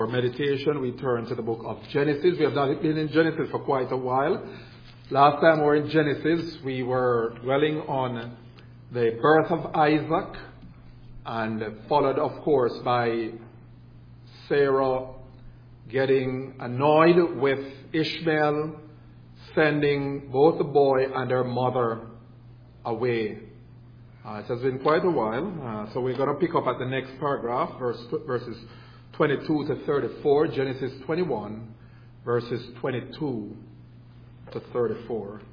For meditation, we turn to the book of Genesis. We have not been in Genesis for quite a while. Last time we were in Genesis, we were dwelling on the birth of Isaac, and followed, of course, by Sarah getting annoyed with Ishmael, sending both the boy and her mother away. It has been quite a while, so we're going to pick up at the next paragraph, verses 22 to 34, Genesis 21, verses 22 to 34.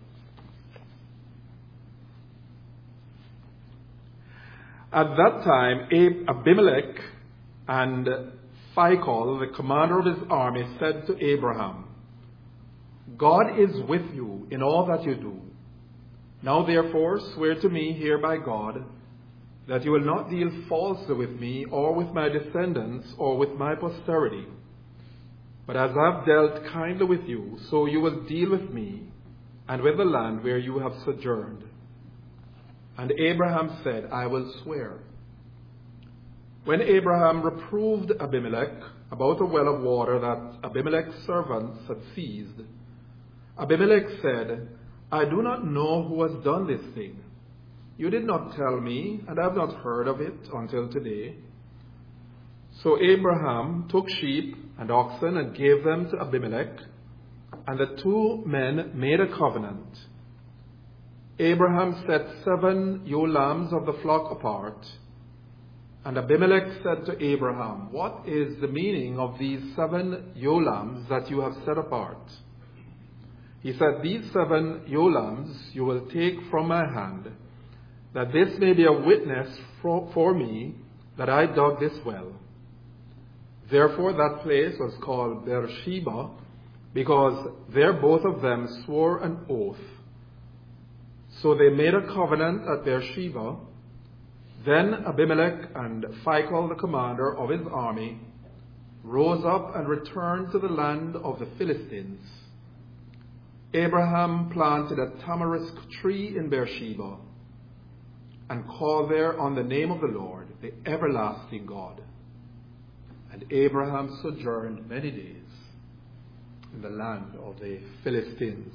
At that time, Abimelech and Phicol, the commander of his army, said to Abraham, "God is with you in all that you do. Now therefore swear to me here by God that you will not deal falsely with me or with my descendants or with my posterity. But as I have dealt kindly with you, so you will deal with me and with the land where you have sojourned." And Abraham said, "I will swear." When Abraham reproved Abimelech about a well of water that Abimelech's servants had seized, Abimelech said, "I do not know who has done this thing. You did not tell me, and I have not heard of it until today." So Abraham took sheep and oxen and gave them to Abimelech, and the two men made a covenant. Abraham set 7 ewe lambs of the flock apart, and Abimelech said to Abraham, "What is the meaning of these 7 ewe lambs that you have set apart?" He said, "These 7 ewe lambs you will take from my hand, that this may be a witness for me that I dug this well." Therefore that place was called Beersheba, because there both of them swore an oath. So they made a covenant at Beersheba. Then Abimelech and Phicol, the commander of his army, rose up and returned to the land of the Philistines. Abraham planted a tamarisk tree in Beersheba, and called there on the name of the Lord, the everlasting God. And Abraham sojourned many days in the land of the Philistines.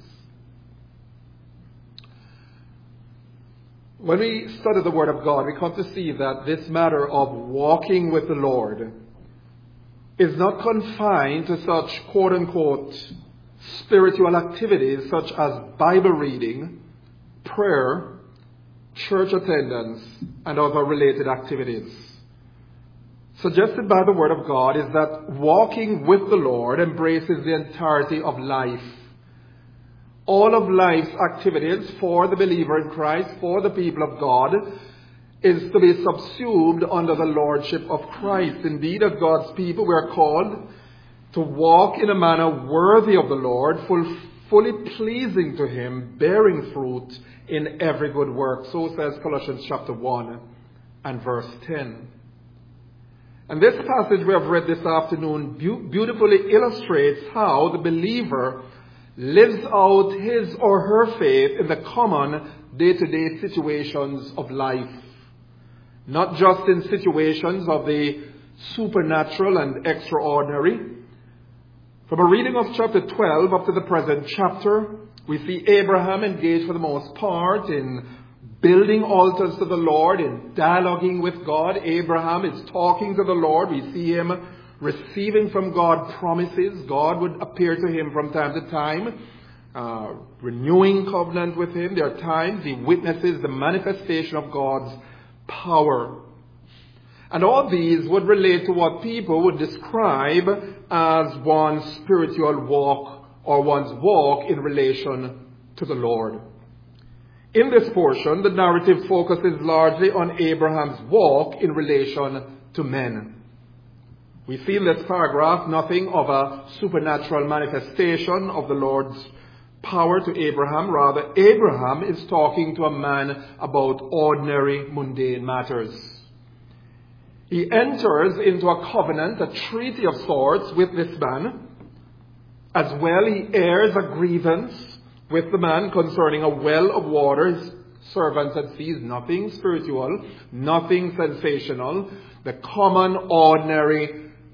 When we study the Word of God, we come to see that this matter of walking with the Lord is not confined to such quote-unquote spiritual activities such as Bible reading, prayer, church attendance, and other related activities. Suggested by the Word of God is that walking with the Lord embraces the entirety of life. All of life's activities for the believer in Christ, for the people of God, is to be subsumed under the lordship of Christ. Indeed, as God's people, we are called to walk in a manner worthy of the Lord, fully pleasing to Him, bearing fruit in every good work. So says Colossians chapter 1 and verse 10. And this passage we have read this afternoon beautifully illustrates how the believer lives out his or her faith in the common day-to-day situations of life. Not just in situations of the supernatural and extraordinary. From a reading of chapter 12 up to the present chapter, we see Abraham engaged for the most part in building altars to the Lord, in dialoguing with God. Abraham is talking to the Lord. We see him receiving from God promises. God would appear to him from time to time, renewing covenant with him. There are times he witnesses the manifestation of God's power. And all these would relate to what people would describe as one's spiritual walk or one's walk in relation to the Lord. In this portion, the narrative focuses largely on Abraham's walk in relation to men. We see in this paragraph nothing of a supernatural manifestation of the Lord's power to Abraham. Rather, Abraham is talking to a man about ordinary, mundane matters. He enters into a covenant, a treaty of sorts with this man. As well, he airs a grievance with the man concerning a well of water his servants had seized. Nothing spiritual, nothing sensational. The common, ordinary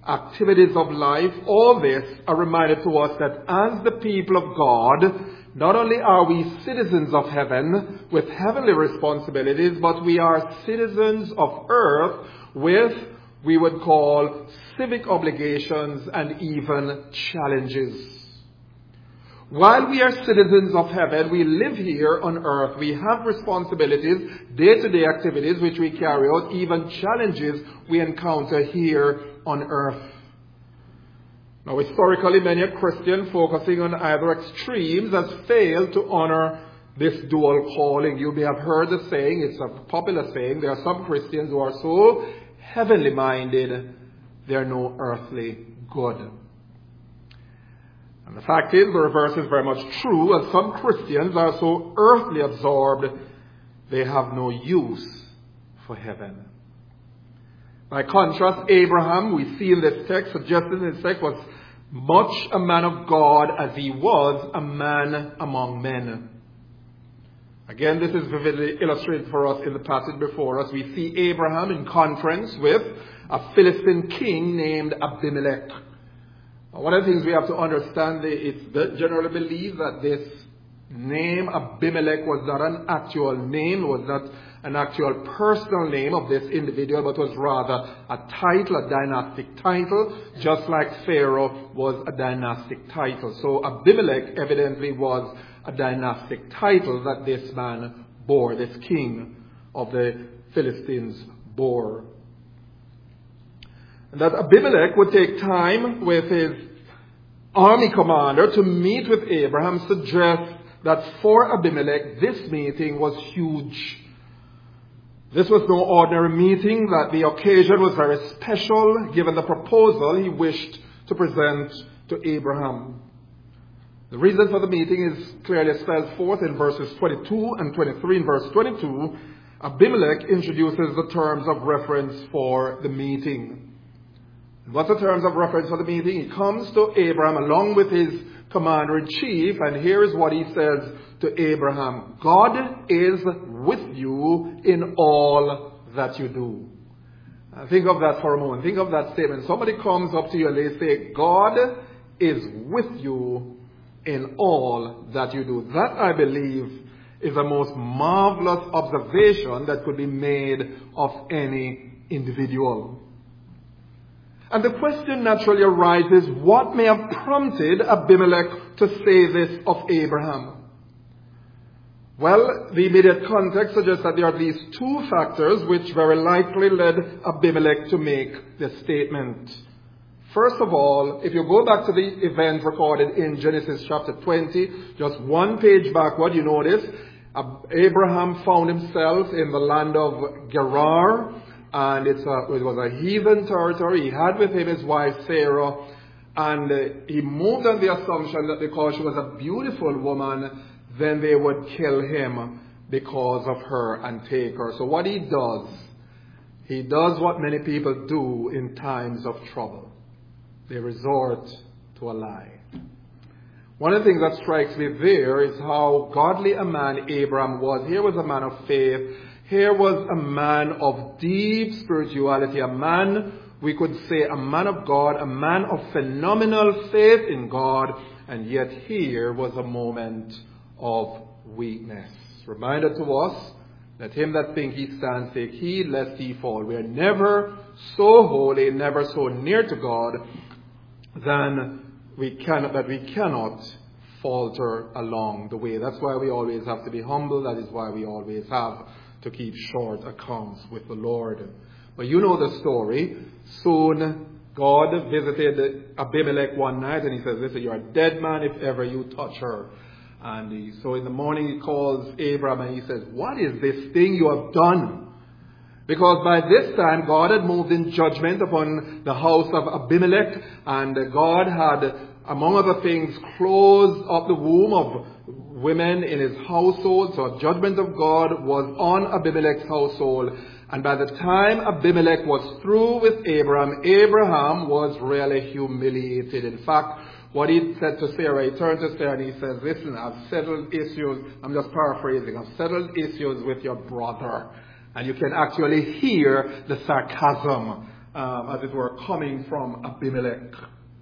activities of life, all this are reminded to us that as the people of God, not only are we citizens of heaven with heavenly responsibilities, but we are citizens of earth with, we would call, civic obligations and even challenges. While we are citizens of heaven, we live here on earth. We have responsibilities, day-to-day activities which we carry out, even challenges we encounter here on earth. Now, historically, many a Christian focusing on either extremes has failed to honor this dual calling. You may have heard the saying, it's a popular saying, there are some Christians who are so heavenly minded, they are no earthly good. And the fact is, the reverse is very much true, as some Christians are so earthly absorbed, they have no use for heaven. By contrast, Abraham, we see in this text, suggested in this text, was much a man of God as he was a man among men. Again, this is vividly illustrated for us in the passage before us. We see Abraham in conference with a Philistine king named Abimelech. One of the things we have to understand is generally believed that this name Abimelech was not an actual name, was not an actual personal name of this individual, but was rather a title, a dynastic title, just like Pharaoh was a dynastic title. So Abimelech evidently was a dynastic title that this man bore, this king of the Philistines bore. And that Abimelech would take time with his army commander to meet with Abraham suggests that for Abimelech this meeting was huge. This was no ordinary meeting, that the occasion was very special given the proposal he wished to present to Abraham. The reason for the meeting is clearly spelled forth in verses 22 and 23. In verse 22, Abimelech introduces the terms of reference for the meeting. What's the terms of reference for the meeting? He comes to Abraham along with his commander-in-chief, and here is what he says to Abraham. God is with you in all that you do. Think of that for a moment. Think of that statement. Somebody comes up to you and they say, God is with you in all that you do. That, I believe, is the most marvelous observation that could be made of any individual. And the question naturally arises, what may have prompted Abimelech to say this of Abraham? Well, the immediate context suggests that there are at least two factors which very likely led Abimelech to make this statement. First of all, if you go back to the events recorded in Genesis chapter 20, just one page backward, you notice Abraham found himself in the land of Gerar. And it was a heathen territory. He had with him his wife Sarah, and he moved on the assumption that because she was a beautiful woman, then they would kill him because of her and take her. So what he does what many people do in times of trouble. They resort to a lie. One of the things that strikes me there is how godly a man Abraham was. Here was a man of faith. Here was a man of deep spirituality, a man, we could say, a man of God, a man of phenomenal faith in God, and yet here was a moment of weakness. Reminder to us, let him that think he stands take heed lest he fall. We are never so holy, never so near to God, that we cannot falter along the way. That's why we always have to be humble. That is why we always have to keep short accounts with the Lord. But you know the story. Soon God visited Abimelech one night and he says, listen, you're a dead man if ever you touch her. And so in the morning he calls Abraham and he says, what is this thing you have done? Because by this time God had moved in judgment upon the house of Abimelech, and God had, among other things, closed up the womb of women in his household. So a judgment of God was on Abimelech's household. And by the time Abimelech was through with Abraham, Abraham was really humiliated. In fact, what he said to Sarah, he turned to Sarah and he says, listen, I've settled issues, I'm just paraphrasing, I've settled issues with your brother. And you can actually hear the sarcasm as it were, coming from Abimelech.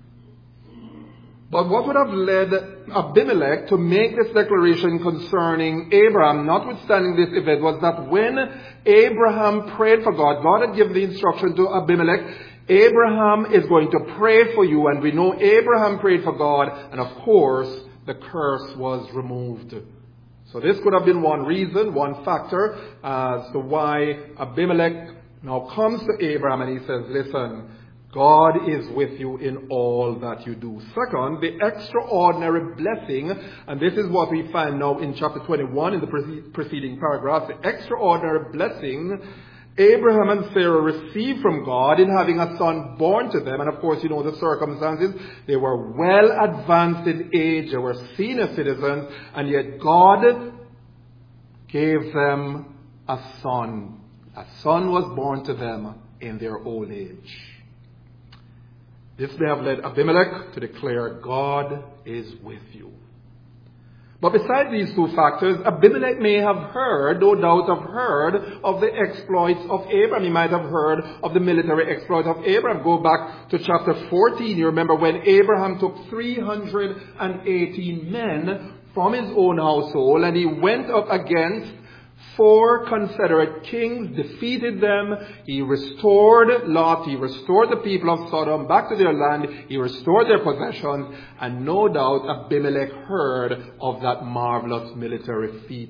But what would have led Abimelech to make this declaration concerning Abraham, notwithstanding this event, was that when Abraham prayed for God, God had given the instruction to Abimelech, Abraham is going to pray for you, and we know Abraham prayed for God, and of course, the curse was removed. So this could have been one reason, one factor, as to why Abimelech now comes to Abraham and he says, listen, God is with you in all that you do. Second, the extraordinary blessing, and this is what we find now in chapter 21 in the preceding paragraph, the extraordinary blessing Abraham and Sarah received from God in having a son born to them. And of course, you know the circumstances. They were well advanced in age. They were senior citizens. And yet God gave them a son. A son was born to them in their old age. This may have led Abimelech to declare, God is with you. But besides these two factors, Abimelech may have heard, no doubt have heard, of the exploits of Abraham. He might have heard of the military exploits of Abraham. Go back to chapter 14. You remember when Abraham took 318 men from his own household and he went up against 4 confederate kings, defeated them. He restored Lot. He restored the people of Sodom back to their land. He restored their possessions. And no doubt Abimelech heard of that marvelous military feat.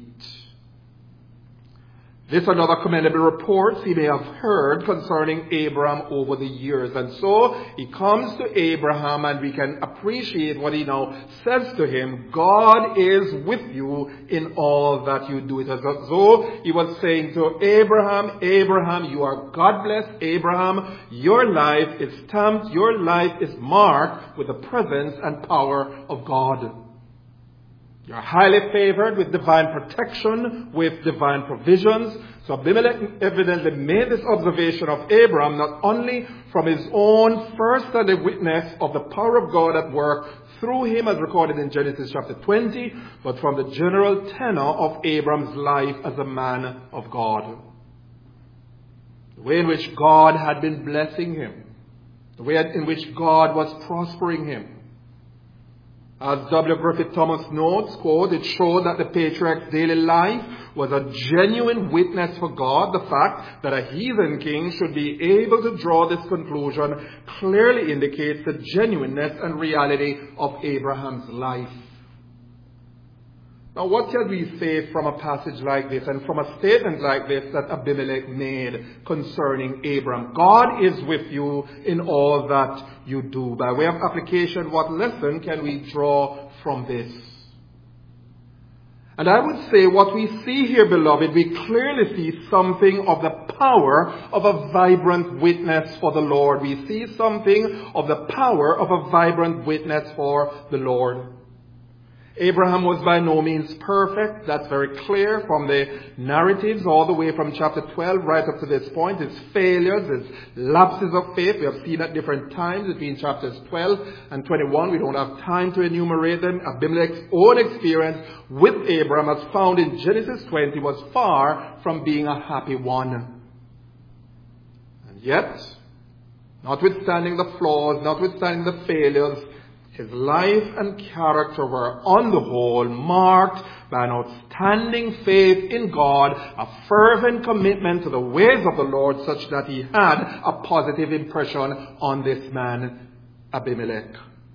This and other commendable reports he may have heard concerning Abraham over the years. And so he comes to Abraham and we can appreciate what he now says to him. God is with you in all that you do. It is as though he was saying to Abraham, Abraham, you are God blessed. Abraham, your life is stamped, your life is marked with the presence and power of God. You're highly favored with divine protection, with divine provisions. So Abimelech evidently made this observation of Abraham, not only from his own first-hand witness of the power of God at work through him as recorded in Genesis chapter 20, but from the general tenor of Abraham's life as a man of God. The way in which God had been blessing him. The way in which God was prospering him. As W. Griffith Thomas notes, quote, it showed that the patriarch's daily life was a genuine witness for God. The fact that a heathen king should be able to draw this conclusion clearly indicates the genuineness and reality of Abraham's life. Now, what can we say from a passage like this and from a statement like this that Abimelech made concerning Abraham? God is with you in all that you do. By way of application, what lesson can we draw from this? And I would say what we see here, beloved, we clearly see something of the power of a vibrant witness for the Lord. We see something of the power of a vibrant witness for the Lord. Abraham was by no means perfect. That's very clear from the narratives all the way from chapter 12 right up to this point. His failures, his lapses of faith, we have seen at different times between chapters 12 and 21. We don't have time to enumerate them. Abimelech's own experience with Abraham, as found in Genesis 20, was far from being a happy one. And yet, notwithstanding the flaws, notwithstanding the failures, his life and character were on the whole marked by an outstanding faith in God, a fervent commitment to the ways of the Lord, such that he had a positive impression on this man, Abimelech.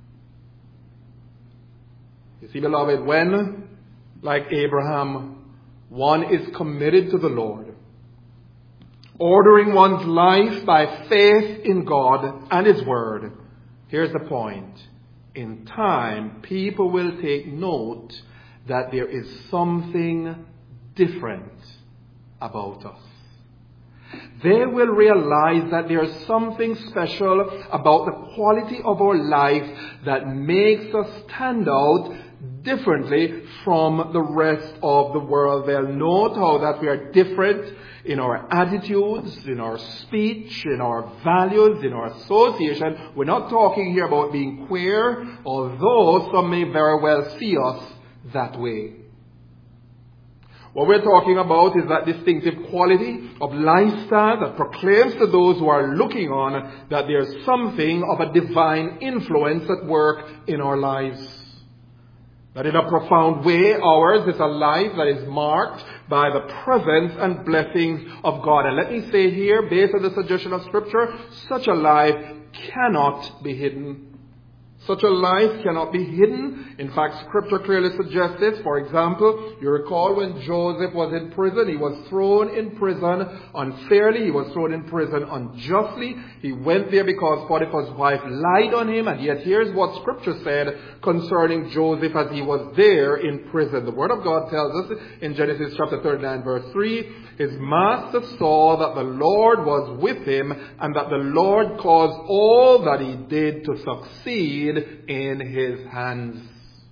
You see, beloved, when, like Abraham, one is committed to the Lord, ordering one's life by faith in God and his word, here's the point. In time, people will take note that there is something different about us. They will realize that there is something special about the quality of our life that makes us stand out differently from the rest of the world. They'll note how that we are different in our attitudes, in our speech, in our values, in our association. We're not talking here about being queer, although some may very well see us that way. What we're talking about is that distinctive quality of lifestyle that proclaims to those who are looking on that there's something of a divine influence at work in our lives. That in a profound way, ours is a life that is marked by the presence and blessings of God. And let me say here, based on the suggestion of Scripture, such a life cannot be hidden. Such a life cannot be hidden. In fact, Scripture clearly suggests this. For example, you recall when Joseph was in prison, he was thrown in prison unfairly. He was thrown in prison unjustly. He went there because Potiphar's wife lied on him. And yet here's what Scripture said concerning Joseph as he was there in prison. The Word of God tells us in Genesis chapter 39 verse 3, his master saw that the Lord was with him and that the Lord caused all that he did to succeed in his hands.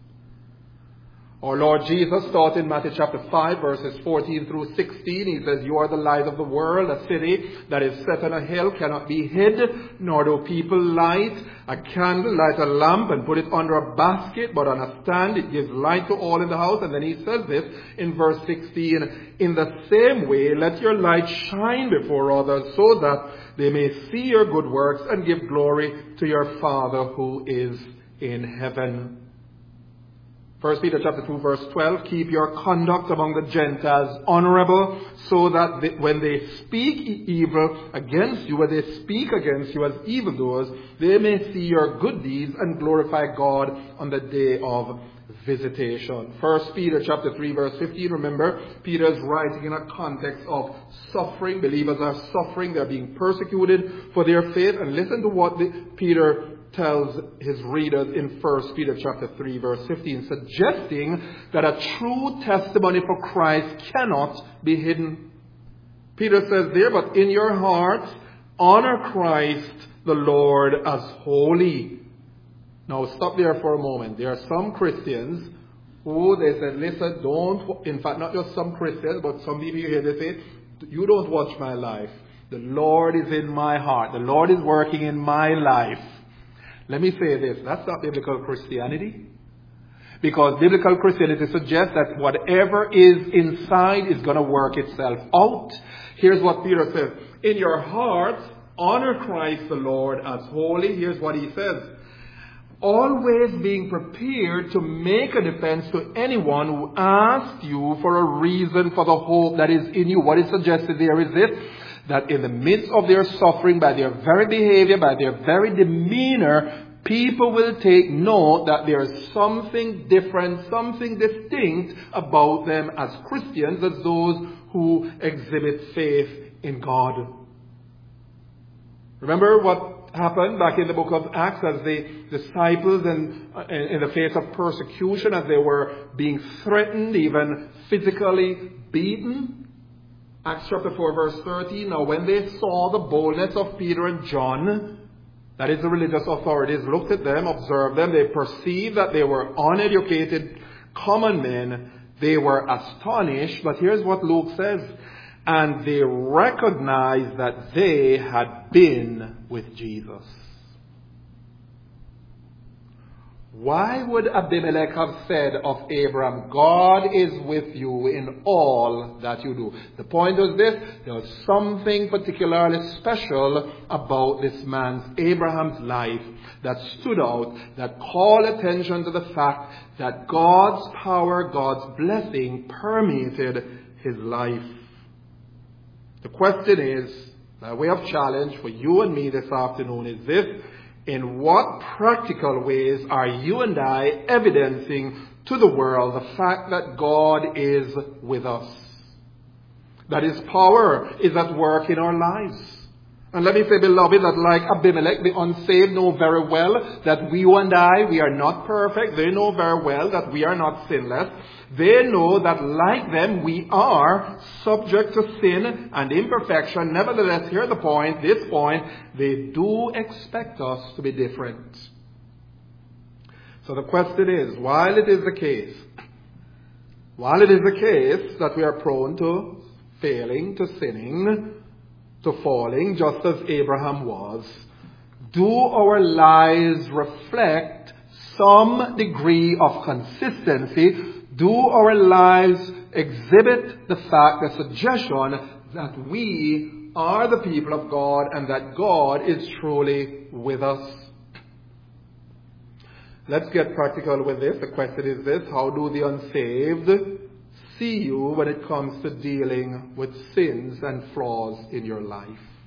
Our Lord Jesus taught in Matthew chapter 5 verses 14 through 16. He says, "You are the light of the world. A city that is set on a hill cannot be hid, nor do people light a candle, light a lamp and put it under a basket, but on a stand it gives light to all in the house." And then he says this in verse 16, "In the same way, let your light shine before others so that they may see your good works and give glory to your Father who is in heaven." 1 Peter chapter 2 verse 12, "Keep your conduct among the Gentiles honorable, so that when they speak evil against you, when they speak against you as evildoers, they may see your good deeds and glorify God on the day of visitation." 1 Peter chapter 3 verse 15, remember, Peter is writing in a context of suffering. Believers are suffering. They're being persecuted for their faith. And listen to what Peter tells his readers in 1 Peter chapter 3 verse 15, suggesting that a true testimony for Christ cannot be hidden. Peter says there, "But in your hearts, honor Christ the Lord as holy." Now stop there for a moment. There are some Christians who they said, "Listen, don't," in fact not just some Christians, but some people you hear they say, "You don't watch my life. The Lord is in my heart. The Lord is working in my life." Let me say this, that's not biblical Christianity. Because biblical Christianity suggests that whatever is inside is going to work itself out. Here's what Peter says, "In your hearts, honor Christ the Lord as holy." Here's what he says, "Always being prepared to make a defense to anyone who asks you for a reason for the hope that is in you." What is suggested there is this, that in the midst of their suffering, by their very behavior, by their very demeanor, people will take note that there is something different, something distinct about them as Christians, as those who exhibit faith in God. Remember what happened back in the book of Acts as the disciples in the face of persecution, as they were being threatened, even physically beaten? Acts chapter 4 verse 13, "Now when they saw the boldness of Peter and John," that is the religious authorities, "looked at them, observed them, they perceived that they were uneducated common men. They were astonished." But here's what Luke says, "And they recognized that they had been with Jesus." Why would Abimelech have said of Abraham, "God is with you in all that you do"? The point was this, there was something particularly special about this man's, Abraham's life, that stood out, that called attention to the fact that God's power, God's blessing permeated his life. The question is, by way of challenge for you and me this afternoon, is this: in what practical ways are you and I evidencing to the world the fact that God is with us? That His power is at work in our lives. And let me say, beloved, that like Abimelech, the unsaved know very well that you and I, we are not perfect. They know very well that we are not sinless. They know that like them, we are subject to sin and imperfection. Nevertheless, here's the point, this point, they do expect us to be different. So the question is, while it is the case that we are prone to failing, to sinning, to falling, just as Abraham was, do our lives reflect some degree of consistency Do our lives exhibit the fact, the suggestion that we are the people of God and that God is truly with us? Let's get practical with this. The question is this: how do the unsaved see you when it comes to dealing with sins and flaws in your life?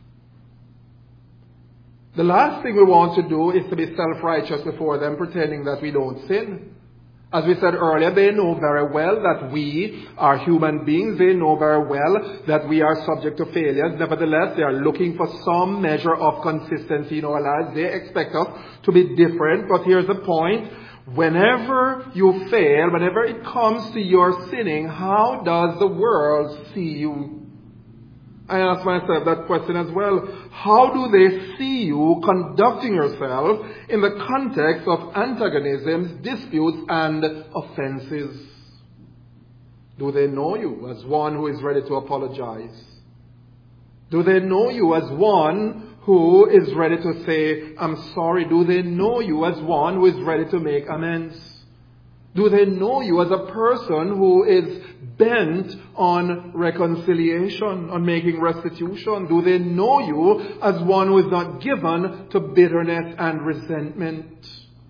The last thing we want to do is to be self-righteous before them, pretending that we don't sin. As we said earlier, they know very well that we are human beings. They know very well that we are subject to failures. Nevertheless, they are looking for some measure of consistency in our lives. They expect us to be different. But here's the point. Whenever you fail, whenever it comes to your sinning, how does the world see you? I ask myself that question as well. How do they see you conducting yourself in the context of antagonisms, disputes, and offenses? Do they know you as one who is ready to apologize? Do they know you as one who is ready to say, I'm sorry? Do they know you as one who is ready to make amends? Do they know you as a person who is bent on reconciliation, on making restitution? Do they know you as one who is not given to bitterness and resentment?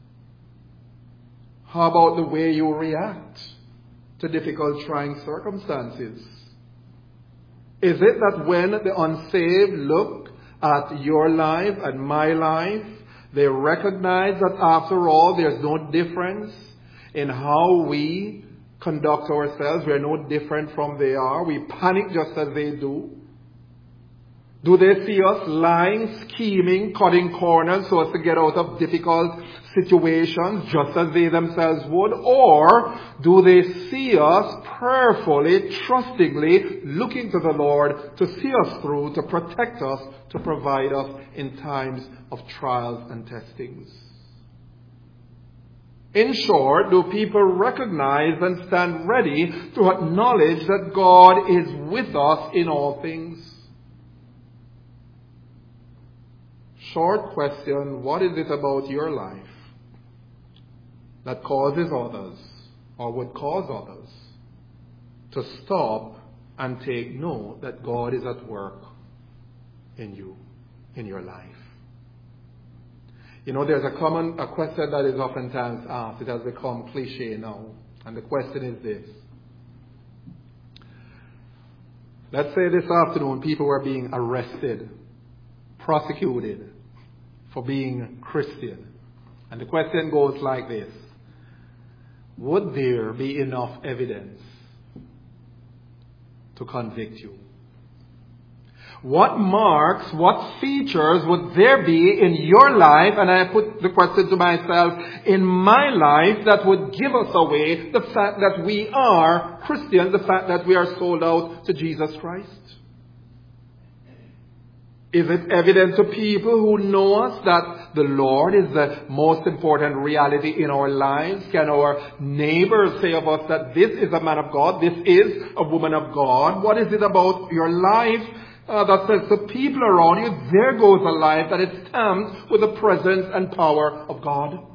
How about the way you react to difficult, trying circumstances? Is it that when the unsaved look at your life and my life, they recognize that after all there's no difference in how we conduct ourselves? We are no different from they are. We panic just as they do. Do they see us lying, scheming, cutting corners so as to get out of difficult situations just as they themselves would? Or do they see us prayerfully, trustingly looking to the Lord to see us through, to protect us, to provide us in times of trials and testings? In short, do people recognize and stand ready to acknowledge that God is with us in all things? Short question: what is it about your life that causes others, or would cause others, to stop and take note that God is at work in you, in your life? You know, there's a question that is oftentimes asked. It has become cliche now. And the question is this. Let's say this afternoon people were being arrested, prosecuted for being Christian. And the question goes like this. Would there be enough evidence to convict you? What marks, what features would there be in your life, and I put the question to myself, in my life, that would give us away the fact that we are Christians, the fact that we are sold out to Jesus Christ? Is it evident to people who know us that the Lord is the most important reality in our lives? Can our neighbors say of us that this is a man of God, this is a woman of God? What is it about your life that says to people around you, there goes a life that is stamped with the presence and power of God?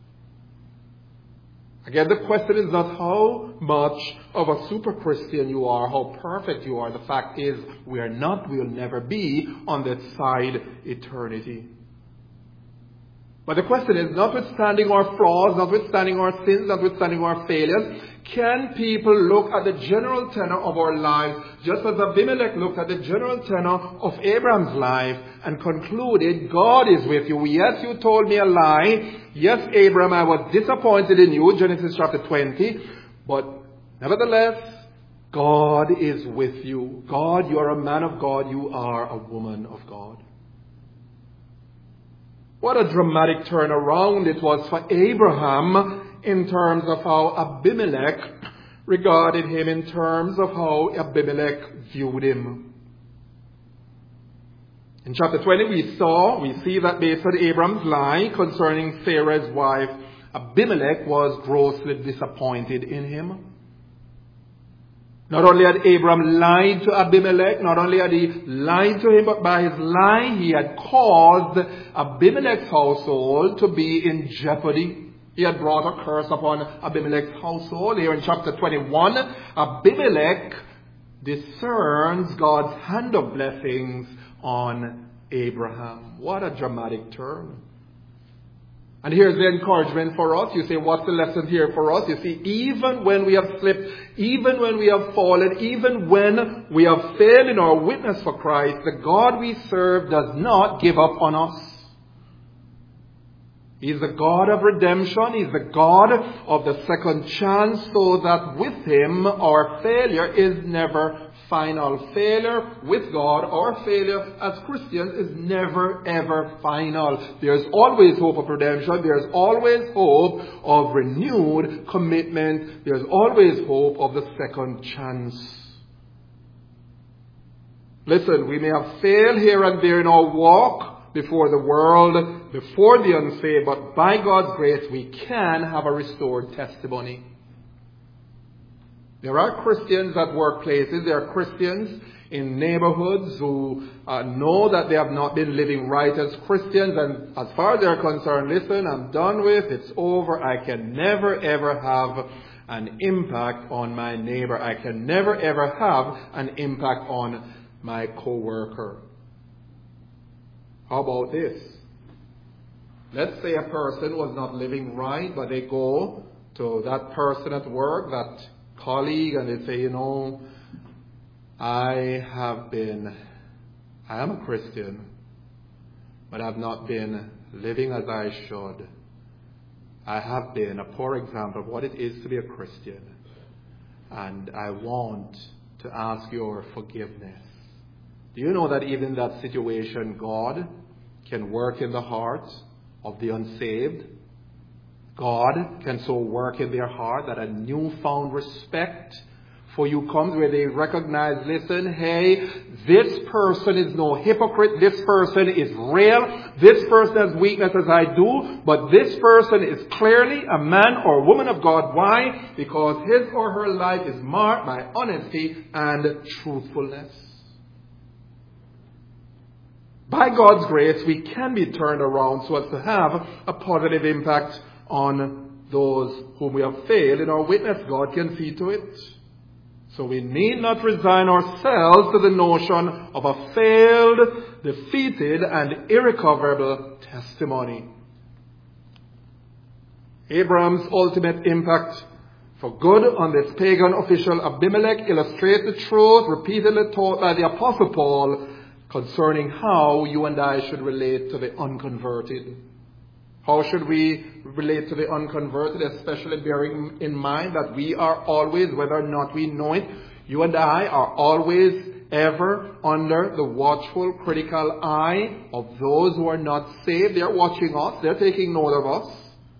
Again, the question is not how much of a super Christian you are, how perfect you are. The fact is, we are not, we will never be on that side eternity. But the question is, notwithstanding our flaws, notwithstanding our sins, notwithstanding our failures, can people look at the general tenor of our lives, just as Abimelech looked at the general tenor of Abraham's life and concluded, God is with you. Yes, you told me a lie. Yes, Abraham, I was disappointed in you, Genesis chapter 20. But nevertheless, God is with you. God, you are a man of God. You are a woman of God. What a dramatic turnaround it was for Abraham in terms of how Abimelech regarded him, in terms of how Abimelech viewed him. In chapter 20 we see that based on Abraham's lie concerning Sarah's wife, Abimelech was grossly disappointed in him. Not only had Abraham lied to Abimelech, not only had he lied to him, but by his lie he had caused Abimelech's household to be in jeopardy. He had brought a curse upon Abimelech's household. Here in chapter 21, Abimelech discerns God's hand of blessings on Abraham. What a dramatic turn. And here's the encouragement for us. You say, what's the lesson here for us? You see, even when we have slipped, even when we have fallen, even when we have failed in our witness for Christ, the God we serve does not give up on us. He's the God of redemption. He's the God of the second chance, so that with Him our failure is never final. Failure with God, or failure as Christians, is never ever final. There's always hope of redemption. There's always hope of renewed commitment. There's always hope of the second chance. Listen, we may have failed here and there in our walk before the world, before the unsaved, but by God's grace we can have a restored testimony. There are Christians at workplaces, there are Christians in neighborhoods who know that they have not been living right as Christians, and as far as they're concerned, listen, I'm done with, it's over, I can never ever have an impact on my neighbor, I can never ever have an impact on my co-worker. How about this? Let's say a person was not living right, but they go to that person at work, that colleague, and they say, I am a Christian, but I've not been living as I should. I have been a poor example of what it is to be a Christian, and I want to ask your forgiveness. Do you know that even in that situation, God can work in the hearts of the unsaved? God can so work in their heart that a newfound respect for you comes, where they recognize, listen, hey, this person is no hypocrite, this person is real, this person has weakness as I do, but this person is clearly a man or woman of God. Why? Because his or her life is marked by honesty and truthfulness. By God's grace, we can be turned around so as to have a positive impact on those whom we have failed in our witness. God can see to it. So we need not resign ourselves to the notion of a failed, defeated, and irrecoverable testimony. Abraham's ultimate impact for good on this pagan official Abimelech illustrates the truth repeatedly taught by the Apostle Paul concerning how you and I should relate to the unconverted. How should we relate to the unconverted, especially bearing in mind that we are always, whether or not we know it, you and I are always ever under the watchful, critical eye of those who are not saved. They're watching us. They're taking note of us.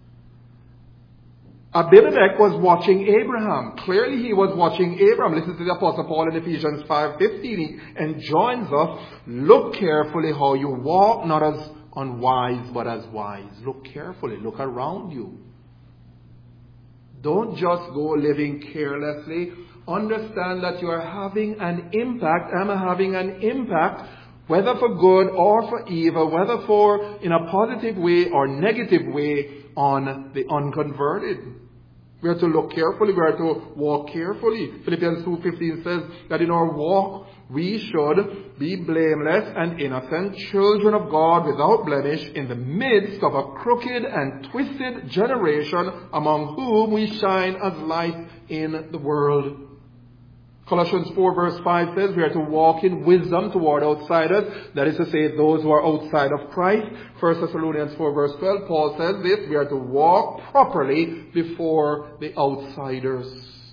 Abimelech was watching Abraham. Clearly he was watching Abraham. Listen to the Apostle Paul in Ephesians 5:15. He enjoins us, look carefully how you walk, not as unwise, but as wise. Look carefully. Look around you. Don't just go living carelessly. Understand that you are having an impact. I'm having an impact, whether for good or for evil, whether for in a positive way or negative way, on the unconverted. We are to look carefully. We are to walk carefully. Philippians 2:15 says that in our walk we should be blameless and innocent, children of God without blemish, in the midst of a crooked and twisted generation, among whom we shine as light in the world. Colossians 4 verse 5 says we are to walk in wisdom toward outsiders. That is to say, those who are outside of Christ. 1 Thessalonians 4 verse 12, Paul says this, we are to walk properly before the outsiders.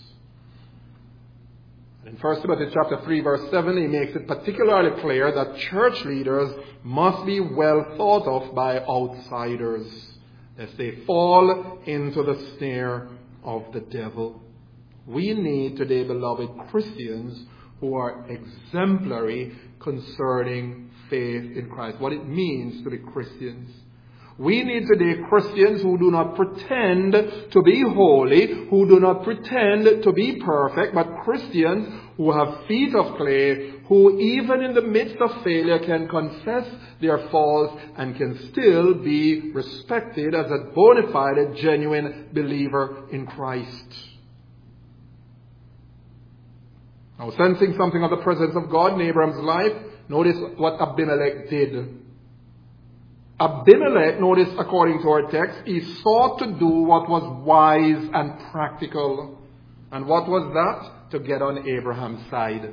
In 1 Timothy chapter 3 verse 7, he makes it particularly clear that church leaders must be well thought of by outsiders, lest they fall into the snare of the devil. We need today, beloved Christians, who are exemplary concerning faith in Christ, what it means to be Christians. We need today Christians who do not pretend to be holy, who do not pretend to be perfect, but Christians who have feet of clay, who even in the midst of failure can confess their faults and can still be respected as a bona fide, genuine believer in Christ. Now, sensing something of the presence of God in Abraham's life, notice what Abimelech did. Abimelech, notice according to our text, he sought to do what was wise and practical. And what was that? To get on Abraham's side.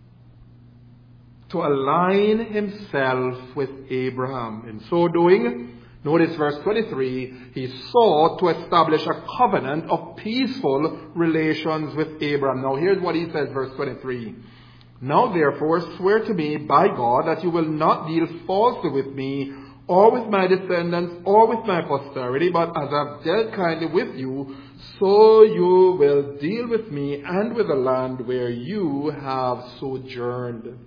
To align himself with Abraham. In so doing, notice verse 23, he sought to establish a covenant of peaceful relations with Abraham. Now here's what he says, verse 23. Now therefore swear to me by God that you will not deal falsely with me, or with my descendants, or with my posterity, but as I've dealt kindly with you, so you will deal with me and with the land where you have sojourned.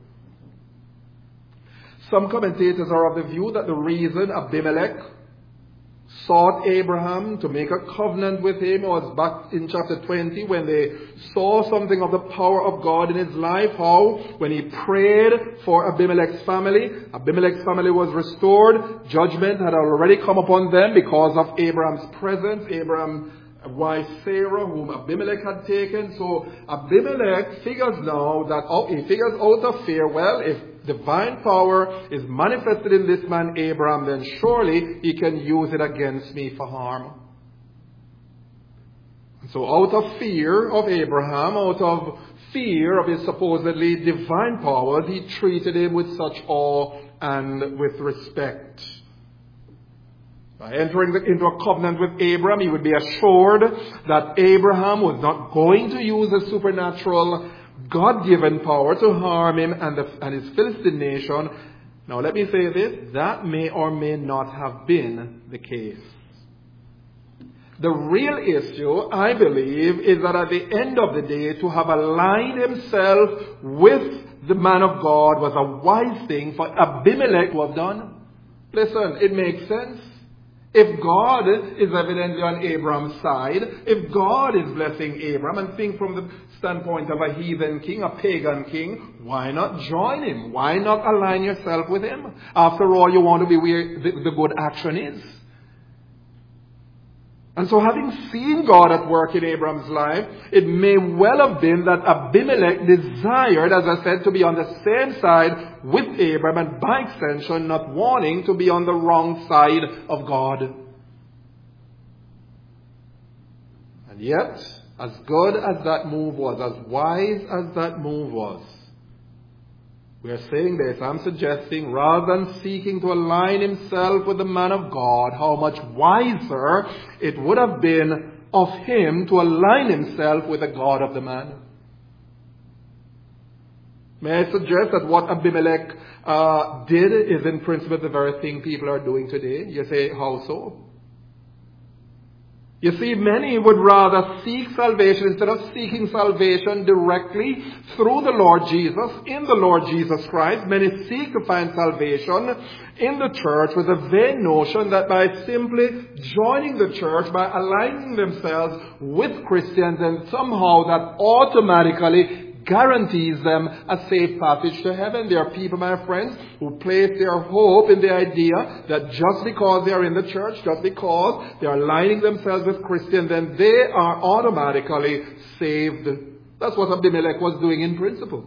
Some commentators are of the view that the reason Abimelech sought Abraham to make a covenant with him was back in chapter 20 when they saw something of the power of God in his life. How? When he prayed for Abimelech's family was restored. Judgment had already come upon them because of Abraham's presence. Abraham's wife Sarah, whom Abimelech had taken. So Abimelech figures now that he figures out of fear, well, if divine power is manifested in this man Abraham, then surely he can use it against me for harm. So out of fear of Abraham, out of fear of his supposedly divine powers, he treated him with such awe and with respect. By entering into a covenant with Abraham, he would be assured that Abraham was not going to use his supernatural, God-given power to harm him and his Philistine nation. Now let me say this, that may or may not have been the case. The real issue, I believe, is that at the end of the day, to have aligned himself with the man of God was a wise thing for Abimelech to have done. Listen, it makes sense. If God is evidently on Abraham's side, if God is blessing Abraham, and think from the standpoint of a heathen king, a pagan king, why not join him? Why not align yourself with him? After all, you want to be where the good action is. And so having seen God at work in Abraham's life, it may well have been that Abimelech desired, as I said, to be on the same side with Abraham, and by extension not wanting to be on the wrong side of God. And yet, as good as that move was, as wise as that move was, we are saying this, I'm suggesting, rather than seeking to align himself with the man of God, how much wiser it would have been of him to align himself with the God of the man. May I suggest that what Abimelech did is in principle the very thing people are doing today? You say, how so? You see, many would rather seek salvation instead of seeking salvation directly through the Lord Jesus, in the Lord Jesus Christ. Many seek to find salvation in the church with a vain notion that by simply joining the church, by aligning themselves with Christians, then somehow that automatically guarantees them a safe passage to heaven. There are people, my friends, who place their hope in the idea that just because they are in the church, just because they are aligning themselves with Christians, then they are automatically saved. That's what Abimelech was doing in principle.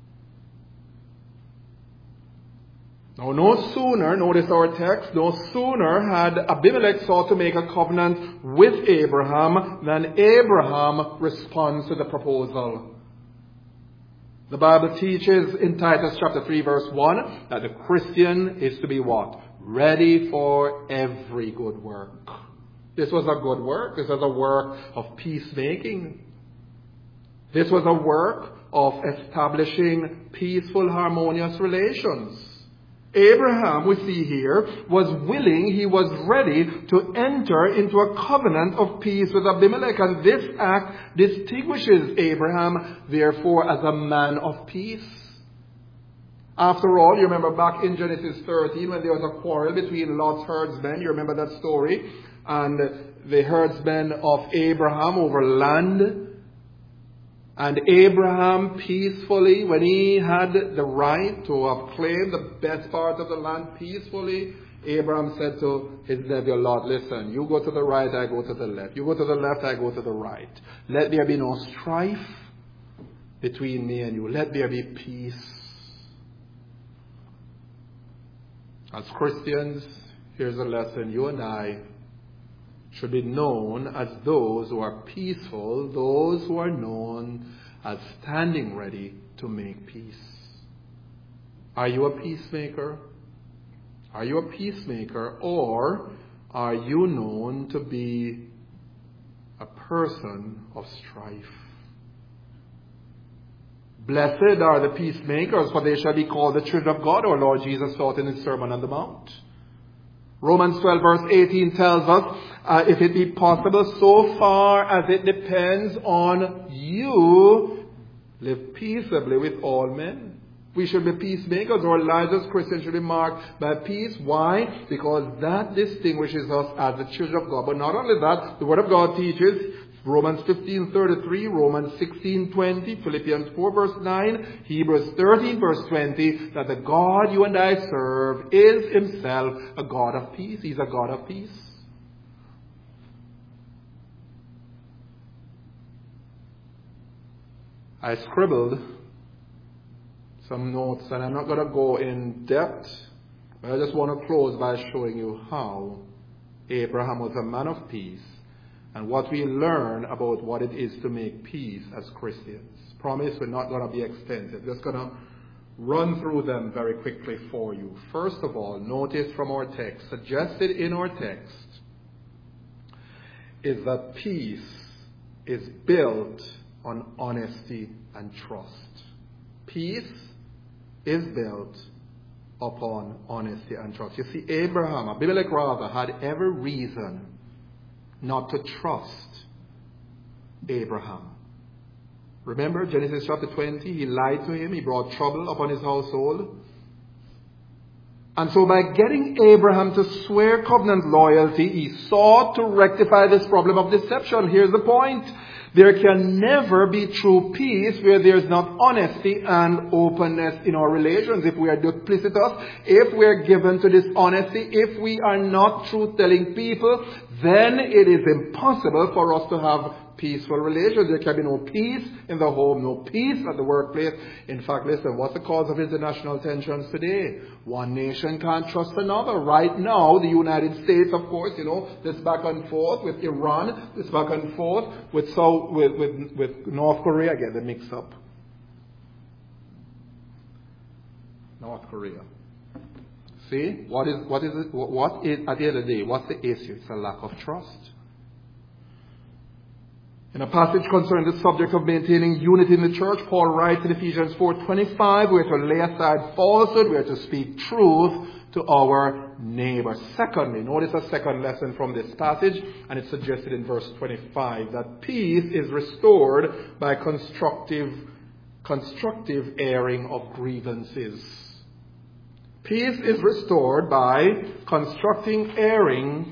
Now, no sooner, notice our text, no sooner had Abimelech sought to make a covenant with Abraham than Abraham responds to the proposal. The Bible teaches in Titus chapter 3 verse 1 that the Christian is to be what? Ready for every good work. This was a good work. This was a work of peacemaking. This was a work of establishing peaceful, harmonious relations. Abraham, we see here, was willing, he was ready to enter into a covenant of peace with Abimelech. And this act distinguishes Abraham, therefore, as a man of peace. After all, you remember back in Genesis 13 when there was a quarrel between Lot's herdsmen. You remember that story? And the herdsmen of Abraham over land. And Abraham peacefully, when he had the right to have claimed the best part of the land peacefully, Abraham said to his nephew Lot, listen, you go to the right, I go to the left. You go to the left, I go to the right. Let there be no strife between me and you. Let there be peace. As Christians, here's a lesson. You and I should be known as those who are peaceful, those who are known as standing ready to make peace. Are you a peacemaker? Are you a peacemaker, or are you known to be a person of strife? Blessed are the peacemakers, for they shall be called the children of God, our Lord Jesus taught in his Sermon on the Mount. Romans 12 verse 18 tells us, if it be possible, so far as it depends on you, live peaceably with all men. We should be peacemakers. Our lives as Christians should be marked by peace. Why? Because that distinguishes us as the children of God. But not only that, the Word of God teaches, Romans 15:33, Romans 16:20, Philippians 4 verse 9, Hebrews 13 verse 20, that the God you and I serve is himself a God of peace. He's a God of peace. I scribbled some notes, and I'm not going to go in depth, but I just want to close by showing you how Abraham was a man of peace and what we learn about what it is to make peace as Christians. Promise we're not going to be extensive. Just going to run through them very quickly for you. First of all, notice from our text, suggested in our text, is that peace is built on honesty and trust. Peace is built upon honesty and trust. You see, Abimelech rather, had every reason not to trust Abraham. Remember Genesis chapter 20, he lied to him, he brought trouble upon his household. And so by getting Abraham to swear covenant loyalty, he sought to rectify this problem of deception. Here's the point. There can never be true peace where there's not honesty and openness in our relations. If we are duplicitous, if we are given to dishonesty, if we are not truth-telling people, then it is impossible for us to have peaceful relations. There can be no peace in the home, no peace at the workplace. In fact, listen, what's the cause of international tensions today? One nation can't trust another. Right now, the United States, of course, this back and forth with Iran, this back and forth with North Korea. I get them mixed up. North Korea. See, what is it at the end of the day? What's the issue? It's a lack of trust. In a passage concerning the subject of maintaining unity in the church, Paul writes in Ephesians 4:25, we are to lay aside falsehood, we are to speak truth to our neighbor. Secondly, notice a second lesson from this passage, and it's suggested in verse 25, that peace is restored by constructive airing of grievances. Peace is restored by constructive airing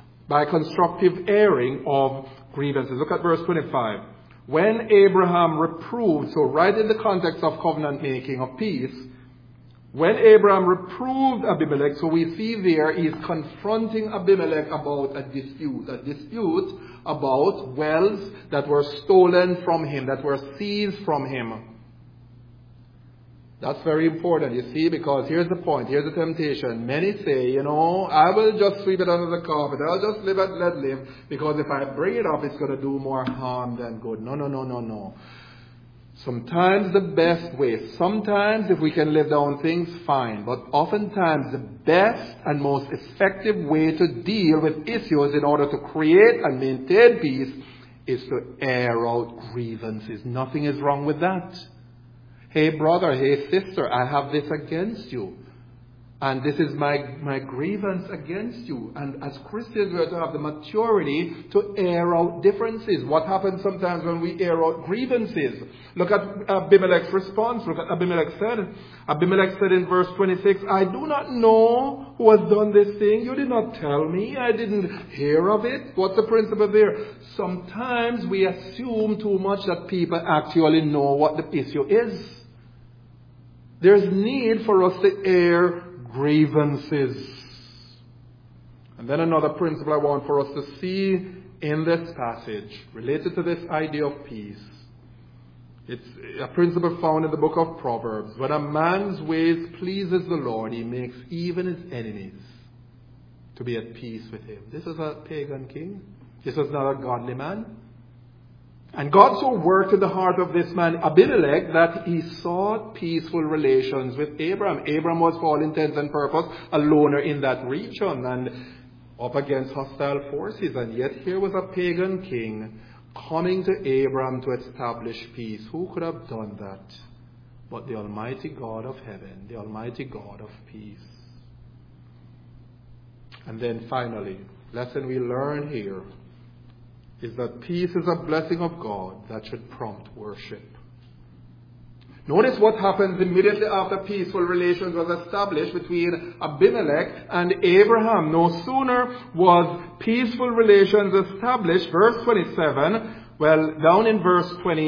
of grievances. Look at verse 25. When Abraham reproved, so right in the context of covenant making of peace, when Abraham reproved Abimelech, so we see there he is confronting Abimelech about a dispute about wells that were stolen from him, that were seized from him. That's very important, you see, because here's the point, here's the temptation. Many say, I will just sweep it under the carpet. I'll just live and let live, because if I bring it up, it's going to do more harm than good. No. Sometimes the best way, sometimes if we can live down things, fine. But oftentimes the best and most effective way to deal with issues in order to create and maintain peace is to air out grievances. Nothing is wrong with that. Hey brother, hey sister, I have this against you. And this is my grievance against you. And as Christians, we are to have the maturity to air out differences. What happens sometimes when we air out grievances? Look at Abimelech's response. Look at Abimelech said. Abimelech said in verse 26, I do not know who has done this thing. You did not tell me. I didn't hear of it. What's the principle there? Sometimes we assume too much that people actually know what the issue is. There's need for us to air grievances. And then another principle I want for us to see in this passage related to this idea of peace. It's a principle found in the book of Proverbs. When a man's ways pleases the Lord, he makes even his enemies to be at peace with him. This is a pagan king. This was not a godly man. And God so worked in the heart of this man, Abimelech, that he sought peaceful relations with Abraham. Abraham was, for all intents and purposes, a loner in that region and up against hostile forces. And yet here was a pagan king coming to Abraham to establish peace. Who could have done that but the Almighty God of heaven, the Almighty God of peace? And then finally, lesson we learn here is that peace is a blessing of God that should prompt worship. Notice what happens immediately after peaceful relations was established between Abimelech and Abraham. No sooner was peaceful relations established, verse 27, down in verse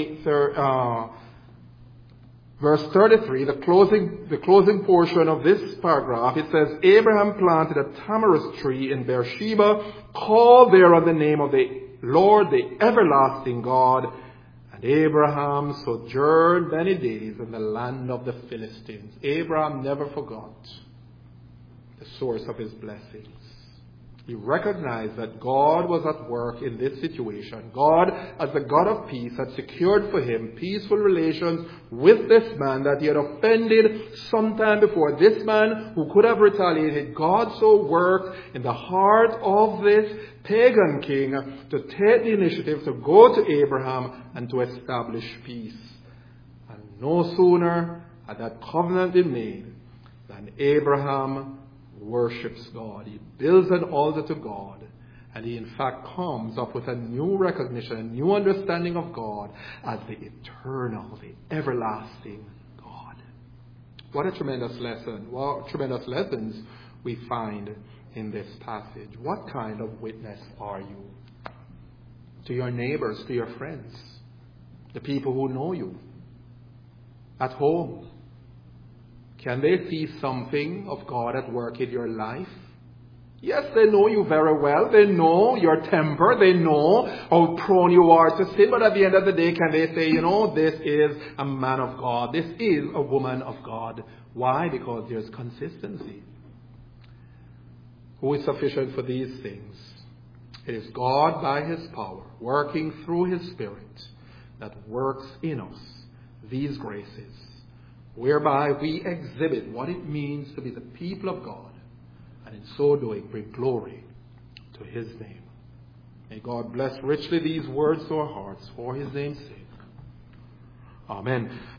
33, the closing portion of this paragraph, it says, Abraham planted a tamarisk tree in Beersheba, called there on the name of the Lord, the everlasting God. And Abraham sojourned many days in the land of the Philistines. Abraham never forgot the source of his blessings. He recognized that God was at work in this situation. God, as the God of peace, had secured for him peaceful relations with this man that he had offended sometime before. This man who could have retaliated, God so worked in the heart of this pagan king to take the initiative to go to Abraham and to establish peace. And no sooner had that covenant been made than Abraham worships God. He builds an altar to God. And he in fact comes up with a new recognition, a new understanding of God as the eternal, the everlasting God. What a tremendous lesson. What tremendous lessons we find in this passage. What kind of witness are you? To your neighbors, to your friends, the people who know you, at home. Can they see something of God at work in your life? Yes, they know you very well. They know your temper. They know how prone you are to sin. But at the end of the day, can they say, this is a man of God. This is a woman of God. Why? Because there's consistency. Who is sufficient for these things? It is God by His power, working through His Spirit, that works in us these graces, whereby we exhibit what it means to be the people of God, and in so doing bring glory to His name. May God bless richly these words to our hearts for His name's sake. Amen.